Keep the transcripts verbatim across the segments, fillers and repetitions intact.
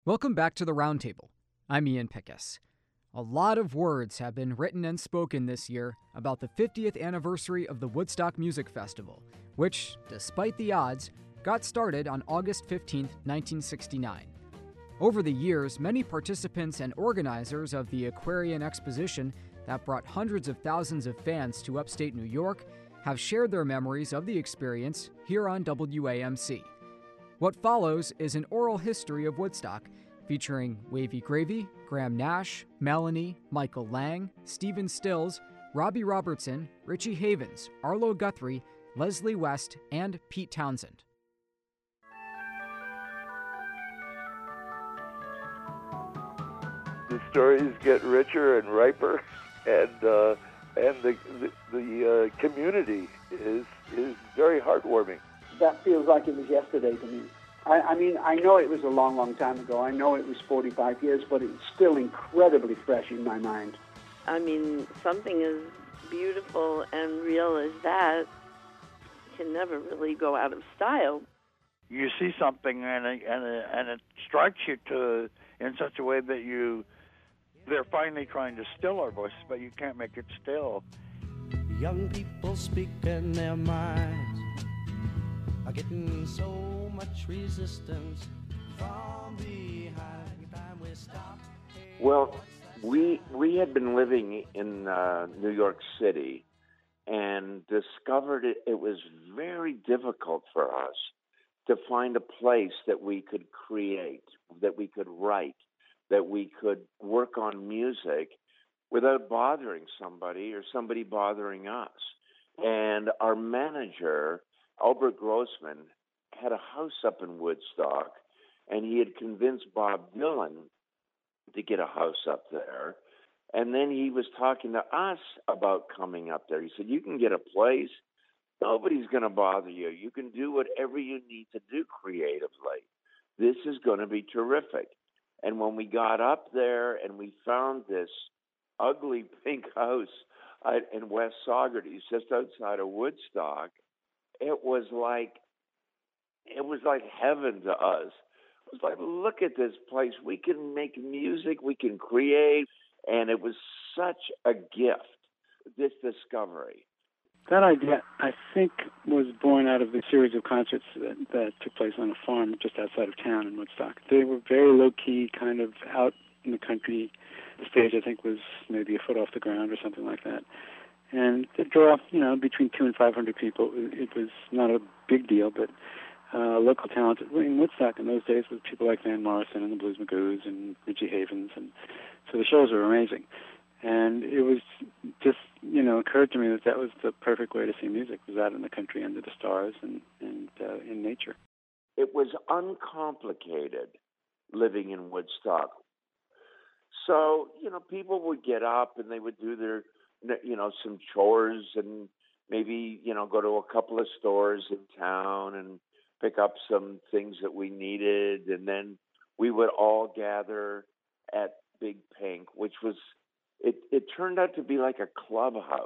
Welcome back to the Roundtable. I'm Ian Pickus. A lot of words have been written and spoken this year about the fiftieth anniversary of the Woodstock Music Festival, which, despite the odds, got started on August fifteenth, nineteen sixty-nine. Over the years, many participants and organizers of the Aquarian Exposition that brought hundreds of thousands of fans to upstate New York have shared their memories of the experience here on W A M C. What follows is an oral history of Woodstock, featuring Wavy Gravy, Graham Nash, Melanie, Michael Lang, Stephen Stills, Robbie Robertson, Richie Havens, Arlo Guthrie, Leslie West, and Pete Townsend. The stories get richer and riper, and uh, and the the, the uh, community is is very heartwarming. That feels like it was yesterday to me. I, I mean, I know it was a long, long time ago. I know it was forty-five years, but it's still incredibly fresh in my mind. I mean, something as beautiful and real as that can never really go out of style. You see something and it, and it, and it strikes you to in such a way that you they're finally trying to still our voices, but you can't make it still. Young people speak in their minds are getting so much resistance from behind. Time we stop. Well, we we had been living in uh, New York City and discovered it, it was very difficult for us to find a place that we could create, that we could write, that we could work on music without bothering somebody or somebody bothering us. And our manager, Albert Grossman, had a house up in Woodstock, and he had convinced Bob Dylan to get a house up there. And then he was talking to us about coming up there. He said, you can get a place. Nobody's going to bother you. You can do whatever you need to do creatively. This is going to be terrific. And when we got up there and we found this ugly pink house in West Saugerties, just outside of Woodstock, it was like it was like heaven to us. It was like, look at this place. We can make music. We can create. And it was such a gift, this discovery. That idea, I think, was born out of the series of concerts that, that took place on a farm just outside of town in Woodstock. They were very low-key, kind of out in the country. The stage, I think, was maybe a foot off the ground or something like that. And to draw, you know, between two and five hundred people, it was not a big deal, but uh, local talent in Woodstock in those days was people like Van Morrison and the Blues Magoos and Richie Havens, and so the shows were amazing. And it was just, you know, occurred to me that that was the perfect way to see music, was out in the country under the stars and, and uh, in nature. It was uncomplicated living in Woodstock. So, you know, people would get up and they would do their, you know, some chores and maybe, you know, go to a couple of stores in town and pick up some things that we needed. And then we would all gather at Big Pink, which was, it, it turned out to be like a clubhouse.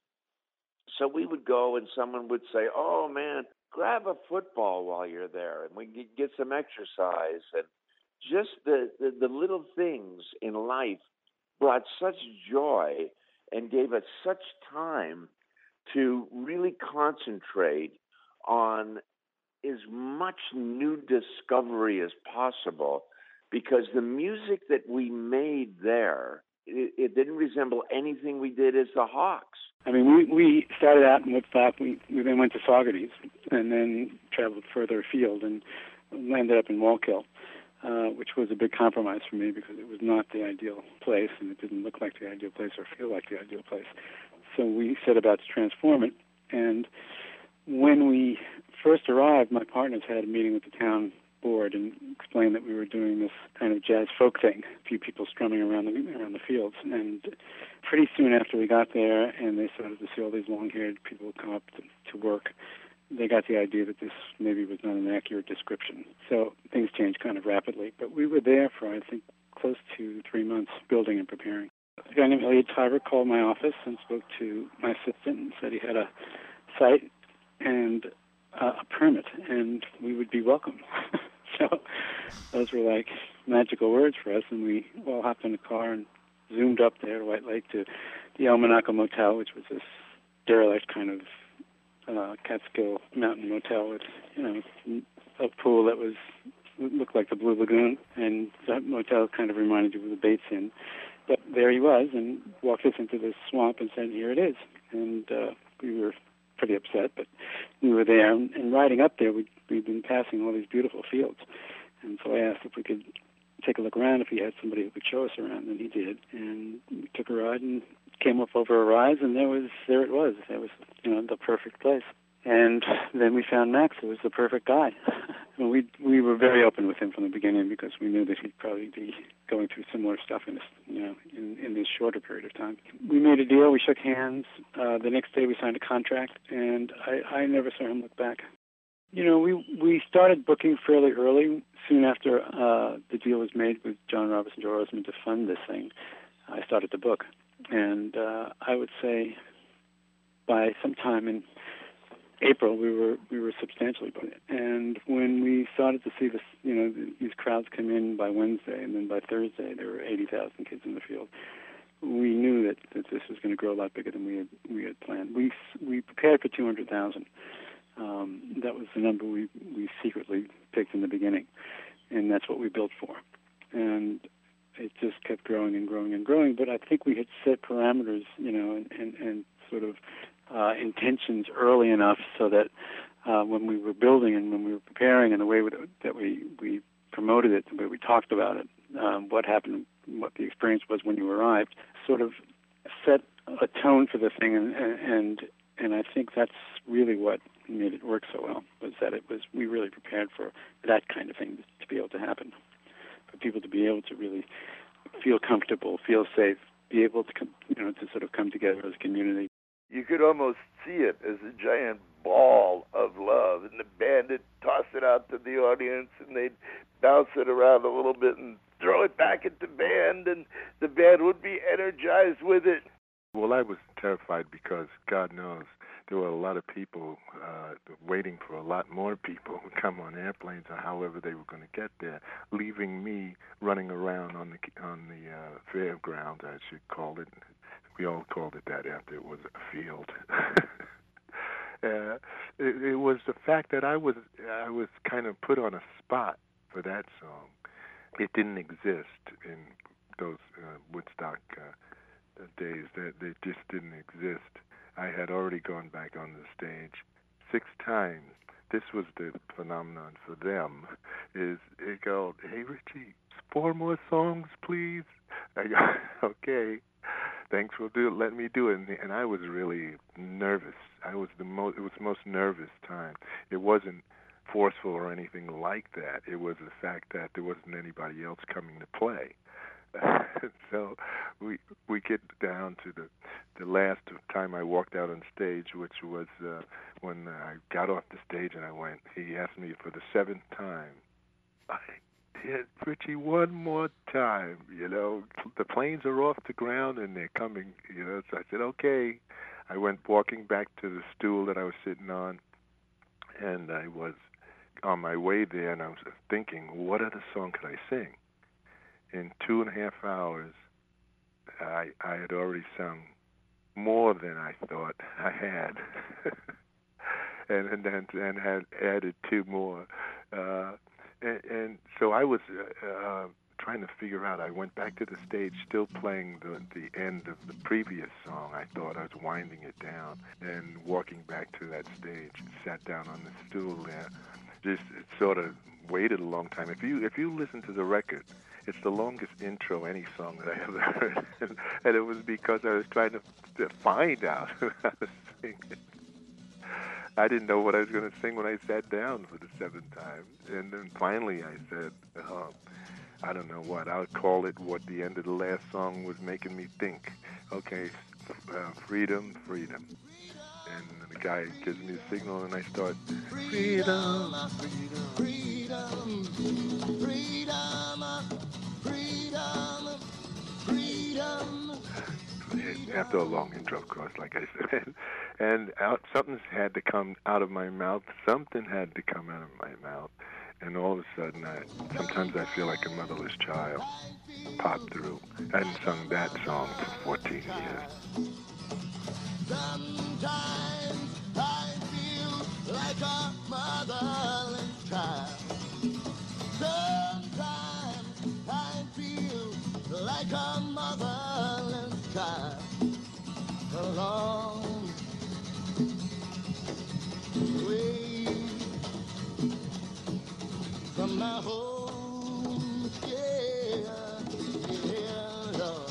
So we would go and someone would say, oh, man, grab a football while you're there and we could get some exercise. And just the, the, the little things in life brought such joy and gave us such time to really concentrate on as much new discovery as possible, because the music that we made there, it, it didn't resemble anything we did as the Hawks. I mean, we, we started out in Woodstock, we, we then went to Saugerties, and then traveled further afield and landed up in Wallkill, uh, which was a big compromise for me because it was not the ideal place, and it didn't look like the ideal place or feel like the ideal place. So we set about to transform it, and when we first arrived, my partners had a meeting with the town board and explained that we were doing this kind of jazz folk thing, a few people strumming around the around the fields. And pretty soon after we got there and they started to see all these long-haired people come up to, to work, they got the idea that this maybe was not an accurate description. So things changed kind of rapidly. But we were there for, I think, close to three months building and preparing. A guy named Elliot Tyber called my office and spoke to my assistant and said he had a site and uh, a permit, and we would be welcome. So those were like magical words for us, and we all hopped in a car and zoomed up there to White Lake to the El Monaco Motel, which was this derelict kind of uh, Catskill mountain motel with, you know, a pool that was looked like the Blue Lagoon, and that motel kind of reminded you of the Bates Inn. But there he was, and walked us into this swamp and said, "Here it is." And uh, we were pretty upset, but we were there. And, and riding up there, we'd, we'd been passing all these beautiful fields. And so I asked if we could take a look around, if he had somebody who could show us around, and he did. And we took a ride and came up over a rise, and there was there it was. There was, you know, the perfect place. And then we found Max, who was the perfect guy. And we we were very open with him from the beginning because we knew that he'd probably be going through similar stuff in this, you know, in, in this shorter period of time. We made a deal. We shook hands. Uh, the next day, we signed a contract, and I, I never saw him look back. You know, we we started booking fairly early. Soon after uh, the deal was made with John Roberts and Joe Roseman to fund this thing, I started to book, and uh, I would say by sometime in April, we were we were substantially booked. And when we started to see this, you know, these crowds come in by Wednesday, and then by Thursday there were eighty thousand kids in the field, we knew that, that this was going to grow a lot bigger than we had we had planned. We we prepared for two hundred thousand. Um, that was the number we we secretly picked in the beginning, and that's what we built for. And it just kept growing and growing and growing. But I think we had set parameters, you know, and and, and sort of Uh, intentions early enough so that uh, when we were building and when we were preparing and the way that we, we promoted it, the way we talked about it, um, what happened, what the experience was when you arrived, sort of set a tone for the thing, and and and I think that's really what made it work so well, was that it was we really prepared for that kind of thing to be able to happen, for people to be able to really feel comfortable, feel safe, be able to come, you know, to sort of come together as a community. You could almost see it as a giant ball of love, and the band would toss it out to the audience, and they'd bounce it around a little bit and throw it back at the band, and the band would be energized with it. Well, I was terrified because, God knows, there were a lot of people uh, waiting for a lot more people who come on airplanes or however they were going to get there, leaving me running around on the on the uh, fairgrounds, I should call it. We all called it that after it was a field. uh, it, it was the fact that I was I was kind of put on a spot for that song. It didn't exist in those uh, Woodstock uh, days. That they just didn't exist. I had already gone back on the stage six times. This was the phenomenon for them. Is they go, "Hey Richie, four more songs, please." I go, "Okay. Thanks for do, letting me do it." And, and I was really nervous. I was the most. It was the most nervous time. It wasn't forceful or anything like that. It was the fact that there wasn't anybody else coming to play. So we we get down to the the last time I walked out on stage, which was uh, when I got off the stage and I went. He asked me for the seventh time. I did, Richie, one more time. You know, the planes are off the ground and they're coming. You know, so I said, okay. I went walking back to the stool that I was sitting on, and I was on my way there, and I was thinking, what other song could I sing? In two and a half hours, I I had already sung more than I thought I had, and and and, and had added two more. Uh, And, and so I was uh, uh, trying to figure out. I went back to the stage, still playing the, the end of the previous song. I thought I was winding it down, and walking back to that stage, sat down on the stool there. Just it sort of waited a long time. If you if you listen to the record, it's the longest intro any song that I ever heard, and it was because I was trying to, to find out how to sing it. I didn't know what I was going to sing when I sat down for the seventh time. And then finally I said, oh, I don't know what. I'll call it what the end of the last song was making me think. Okay, uh, freedom, freedom. And the guy gives me a signal, and I start, freedom, freedom, freedom, freedom, freedom, freedom. After a long intro, of course, like I said. And out, something had to come out of my mouth. Something had to come out of my mouth. and all of a sudden, I, sometimes I feel like a motherless child popped through. I hadn't sung that song for fourteen years. Sometimes I feel like a motherless child. Sometimes I feel like a motherless child. Along way from my home, yeah, yeah, Lord.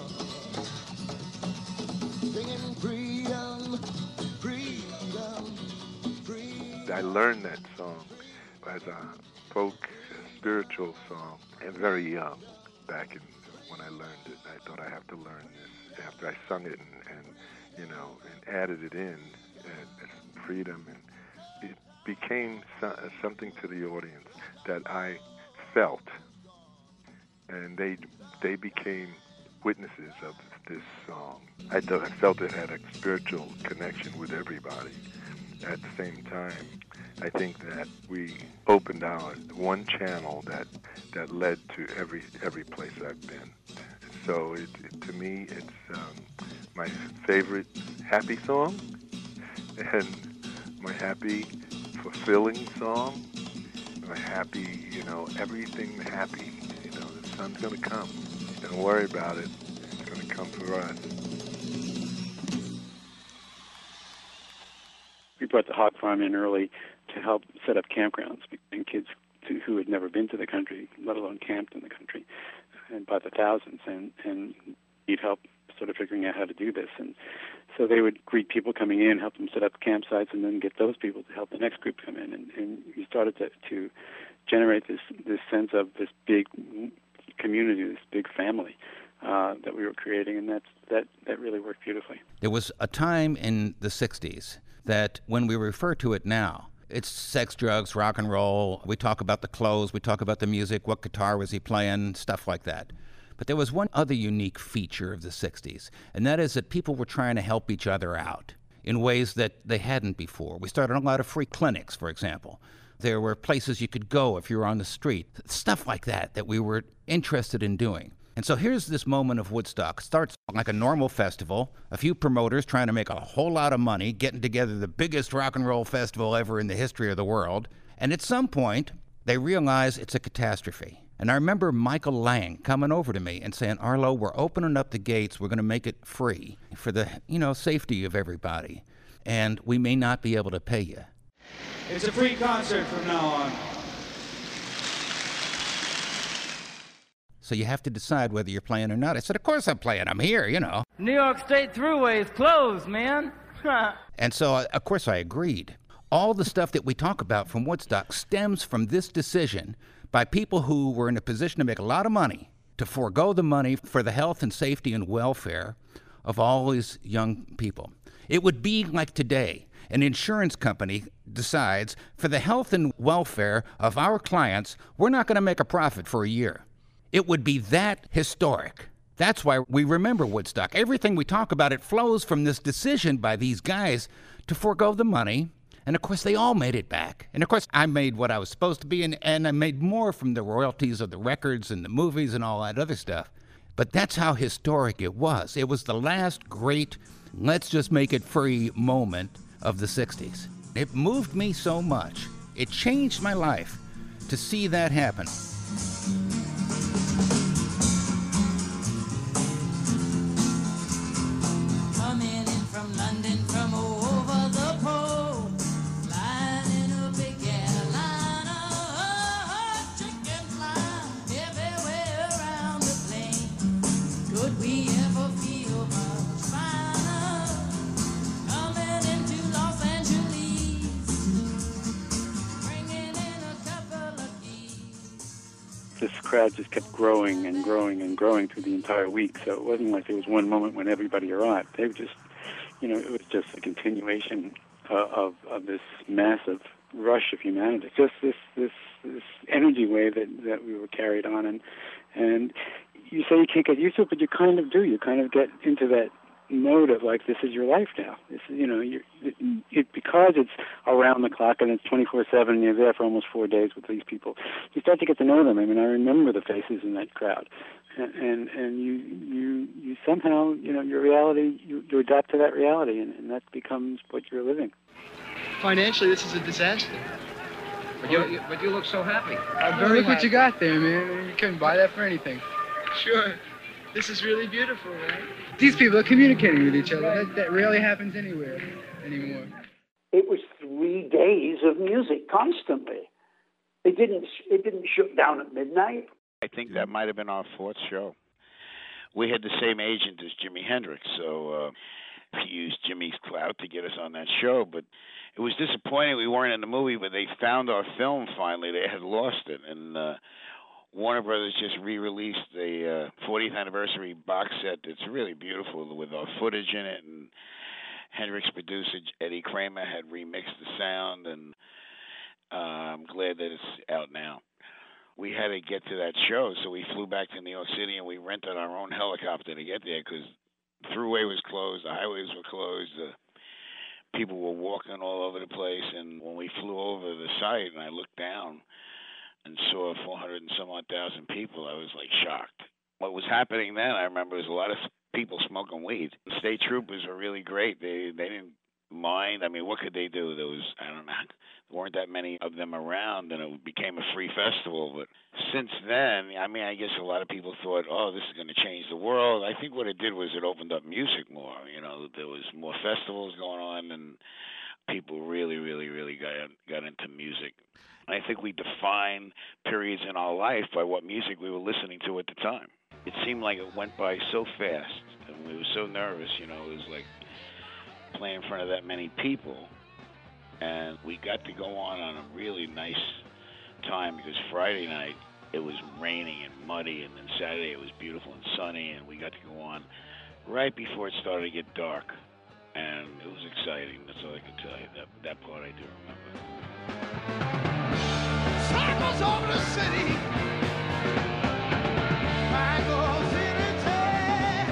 Singing freedom, freedom, freedom. I learned that song as a folk spiritual song, and very young, back in when I learned it. I thought I have to learn this after I sung it and, and you know, and added it in as freedom, and it became so, something to the audience that I felt, and they they became witnesses of this song. I, th- I felt it had a spiritual connection with everybody. At the same time, I think that we opened our one channel that that led to every every place I've been. So it, it, to me, it's um, my favorite happy song, and my happy, fulfilling song, my happy, you know, everything happy. You know, the sun's going to come. Don't worry about it. It's going to come for us. We brought the hog farm in early to help set up campgrounds, and kids to, who had never been to the country, let alone camped in the country, and by the thousands, and, and need help sort of figuring out how to do this. And so they would greet people coming in, help them set up campsites, and then get those people to help the next group come in. And, and we started to, to generate this, this sense of this big community, this big family uh, that we were creating, and that's, that, that really worked beautifully. There was a time in the sixties that when we refer to it now, it's sex, drugs, rock and roll. We talk about the clothes, we talk about the music, what guitar was he playing, stuff like that. But there was one other unique feature of the sixties, and that is that people were trying to help each other out in ways that they hadn't before. We started a lot of free clinics, for example. There were places you could go if you were on the street, stuff like that that we were interested in doing. And so here's this moment of Woodstock. It starts like a normal festival, a few promoters trying to make a whole lot of money, getting together the biggest rock and roll festival ever in the history of the world. And at some point, they realize it's a catastrophe. And I remember Michael Lang coming over to me and saying, Arlo, we're opening up the gates. We're going to make it free for the, you know, safety of everybody. And we may not be able to pay you. It's a free concert from now on. So you have to decide whether you're playing or not. I said, of course I'm playing. I'm here, you know. New York State Thruway is closed, man. And so, of course, I agreed. All the stuff that we talk about from Woodstock stems from this decision by people who were in a position to make a lot of money, to forego the money for the health and safety and welfare of all these young people. It would be like today. An insurance company decides, for the health and welfare of our clients, we're not going to make a profit for a year. It would be that historic. That's why we remember Woodstock. Everything we talk about, it flows from this decision by these guys to forego the money. And, of course, they all made it back. And, of course, I made what I was supposed to be, and, and I made more from the royalties of the records and the movies and all that other stuff. But that's how historic it was. It was the last great, let's just make it free moment of the sixties. It moved me so much. It changed my life to see that happen. Coming in from London from over the pole, flying in a big airliner, chicken fly everywhere around the plane. Could we ever feel much finer? Coming into Los Angeles, bringing in a couple of keys. This crowd just kept growing and growing and growing through the entire week. So it wasn't like there was one moment when everybody arrived. They were just, you know, it was just a continuation uh, of of this massive rush of humanity. Just this this this energy wave that, that we were carried on, and and you say you can't get used to it, but you kind of do. You kind of get into that mode of like, this is your life now. This is, you know, you're, it, because it's around the clock and it's twenty-four seven and you're there for almost four days with these people, you start to get to know them. I mean, I remember the faces in that crowd. And, and, and you, you, you somehow, you know, your reality, you, you adapt to that reality, and, and that becomes what you're living. Financially, this is a disaster. But you, you, but you look so happy. I'm very Look happy. What you got there, man. You couldn't buy that for anything. Sure. This is really beautiful, right? These people are communicating with each other. That, that rarely happens anywhere anymore. It was three days of music constantly. It didn't. It didn't shut down at midnight. I think that might have been our fourth show. We had the same agent as Jimi Hendrix, so uh, he used Jimmy's clout to get us on that show. But it was disappointing we weren't in the movie, but they found our film finally. They had lost it, and uh, Warner Brothers just re-released the uh, fortieth anniversary box set. It's really beautiful with our footage in it, and Hendrix producer Eddie Kramer had remixed the sound, and uh, I'm glad that it's out now. We had to get to that show, so we flew back to New York City, and we rented our own helicopter to get there because the thruway was closed, the highways were closed, the people were walking all over the place. And when we flew over the site and I looked down and saw four hundred and some odd thousand people, I was like shocked. What was happening then, I remember, was a lot of people smoking weed. The state troopers were really great. They they didn't mind. I mean, what could they do? There was, I don't know, there weren't that many of them around, and it became a free festival. But since then, I mean, I guess a lot of people thought, oh, this is going to change the world. I think what it did was it opened up music more. You know, there was more festivals going on, and people really, really, really got got into music. And I think we define periods in our life by what music we were listening to at the time. It seemed like it went by so fast, and we were so nervous. You know, it was like playing in front of that many people, and we got to go on on a really nice time because Friday night it was raining and muddy, and then Saturday it was beautiful and sunny, and we got to go on right before it started to get dark, and it was exciting. That's all I can tell you. That that part I do remember. Circles over the city. Michael's in a day.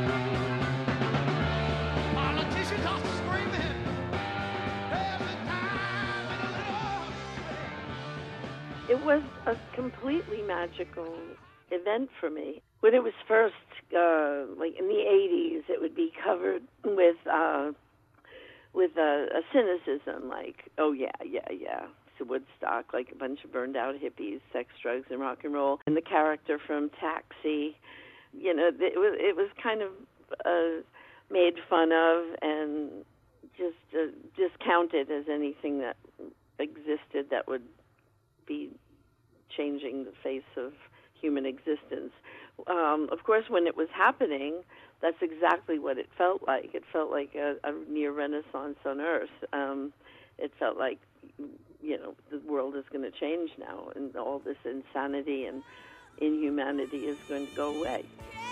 Politicians are screaming. There's a time and a little. It was a completely magical event for me. When it was first, uh, like in the eighties, it would be covered with uh, with a, a cynicism, like, oh yeah, yeah, yeah. Woodstock, like a bunch of burned out hippies, sex, drugs, and rock and roll. And the character from Taxi, you know, it was it was kind of uh, made fun of and just uh, discounted as anything that existed that would be changing the face of human existence. Um, of course, when it was happening, that's exactly what it felt like. It felt like a, a near Renaissance on Earth. Um, it felt like, you know, the world is going to change now, and all this insanity and inhumanity is going to go away.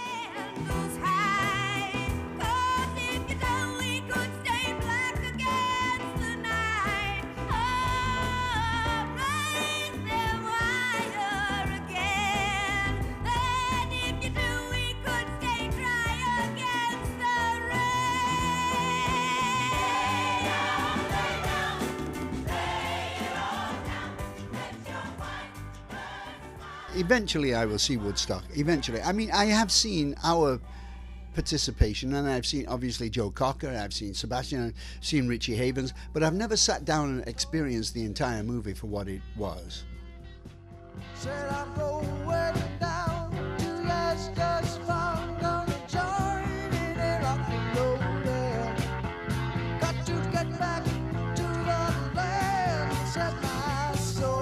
Eventually I will see Woodstock. Eventually. I mean, I have seen our participation, and I've seen obviously Joe Cocker, I've seen Sebastian, I've seen Richie Havens, but I've never sat down and experienced the entire movie for what it was. Said I'm going down to Leicester's farm, gonna join in a rock and roll band. Got to get back to the land, set my soul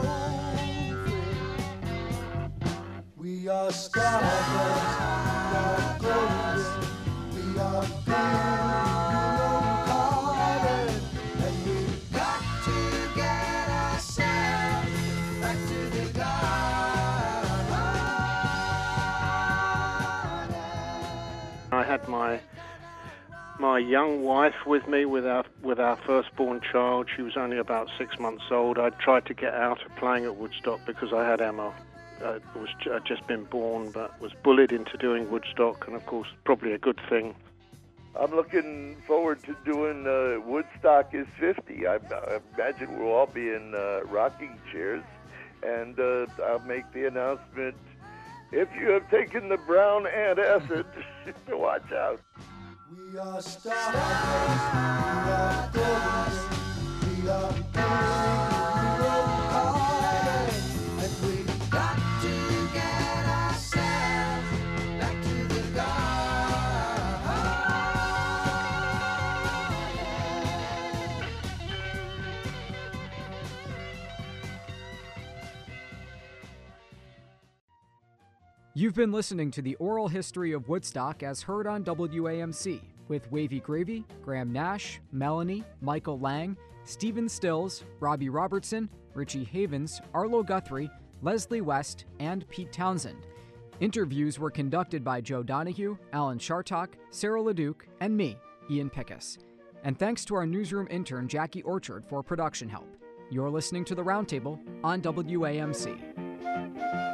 free. We are stardust, we are golden, we are big, carbon, and we've got to get ourselves back to the garden. I had my my young wife with me with our with our firstborn child. She was only about six months old. I tried to get out of playing at Woodstock because I had Emma. Uh, was I'd just been born, but was bullied into doing Woodstock, and of course, probably a good thing. I'm looking forward to doing uh, Woodstock is fifty. I, I imagine we'll all be in uh, rocking chairs, and uh, I'll make the announcement. If you have taken the brown antacid, watch out. We are stars, we are golden, we are broken, and we've got to get ourselves back to the garden. You've been listening to the oral history of Woodstock as heard on W A M C with Wavy Gravy, Graham Nash, Melanie, Michael Lang, Stephen Stills, Robbie Robertson, Richie Havens, Arlo Guthrie, Leslie West, and Pete Townsend. Interviews were conducted by Joe Donahue, Alan Shartok, Sarah LeDuc, and me, Ian Pickus. And thanks to our newsroom intern Jackie Orchard for production help. You're listening to The Roundtable on W A M C.